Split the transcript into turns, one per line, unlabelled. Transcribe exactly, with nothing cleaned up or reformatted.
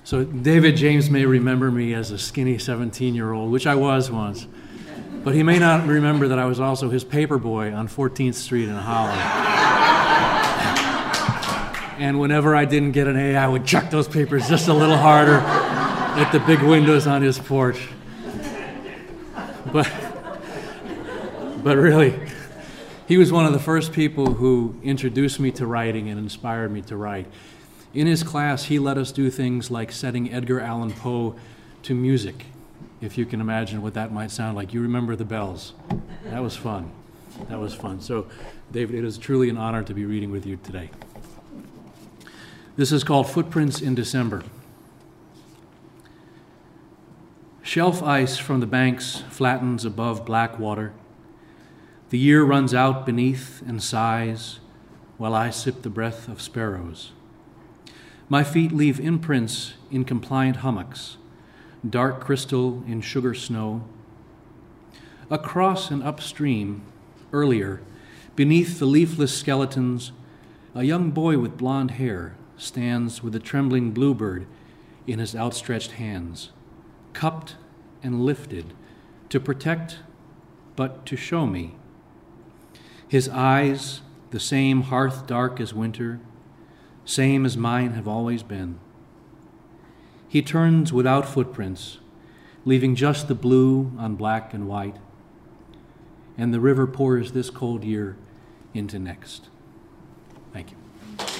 So David James may remember me as a skinny seventeen-year-old, which I was once. But he may not remember that I was also his paper boy on fourteenth Street in Holland. And whenever I didn't get an A, I would chuck those papers just a little harder at the big windows on his porch. But, but really, he was one of the first people who introduced me to writing and inspired me to write. In his class, he let us do things like setting Edgar Allan Poe to music, if you can imagine what that might sound like. You remember the bells. That was fun. That was fun. So, David, it is truly an honor to be reading with you today. This is called Footprints in December. Shelf ice from the banks flattens above black water. The year runs out beneath and sighs while I sip the breath of sparrows. My feet leave imprints in compliant hummocks, dark crystal in sugar snow. Across and upstream, earlier, beneath the leafless skeletons, a young boy with blonde hair stands with a trembling bluebird in his outstretched hands, cupped and lifted to protect, but to show me. His eyes, the same hearth dark as winter, same as mine have always been. He turns without footprints, leaving just the blue on black and white, and the river pours this cold year into next. Thank you.